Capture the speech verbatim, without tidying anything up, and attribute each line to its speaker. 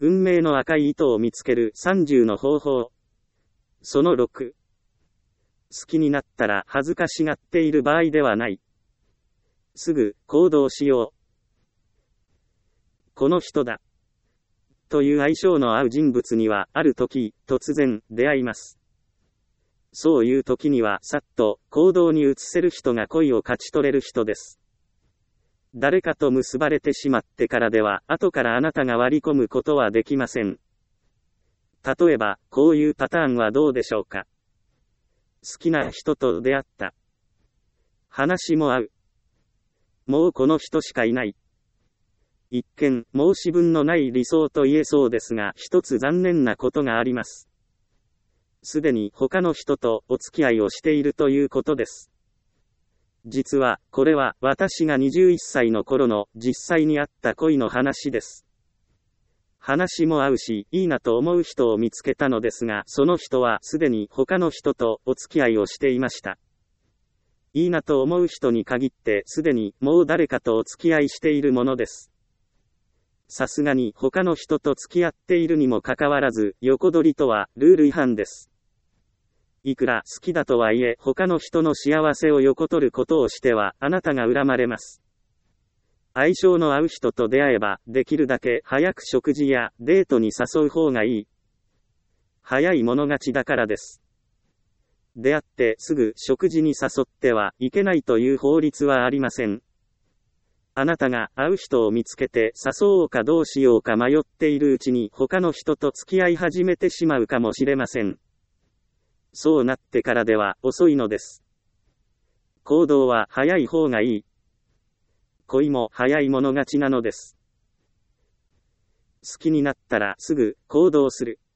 Speaker 1: 運命の赤い糸を見つけるさんじゅうの方法。そのろく。好きになったら恥ずかしがっている場合ではない。すぐ行動しよう。この人だ。という相性の合う人物には、ある時、突然、出会います。そういう時には、さっと、行動に移せる人が恋を勝ち取れる人です。誰かと結ばれてしまってからでは、後からあなたが割り込むことはできません。例えば、こういうパターンはどうでしょうか。好きな人と出会った。話も合う。もうこの人しかいない。一見、申し分のない理想と言えそうですが、一つ残念なことがあります。すでに他の人とお付き合いをしているということです。実は、これは私がにじゅういっさいの頃の実際にあった恋の話です。話も合うし、いいなと思う人を見つけたのですが、その人はすでに他の人とお付き合いをしていました。いいなと思う人に限って、すでにもう誰かとお付き合いしているものです。さすがに他の人と付き合っているにもかかわらず、横取りとはルール違反です。いくら好きだとはいえ、他の人の幸せを横取ることをしては、あなたが恨まれます。相性の合う人と出会えば、できるだけ早く食事やデートに誘う方がいい。早い者勝ちだからです。出会ってすぐ食事に誘ってはいけないという法律はありません。あなたが会う人を見つけて誘おうかどうしようか迷っているうちに他の人と付き合い始めてしまうかもしれません。そうなってからでは遅いのです。行動は早い方がいい。恋も早い者勝ちなのです。好きになったらすぐ行動する。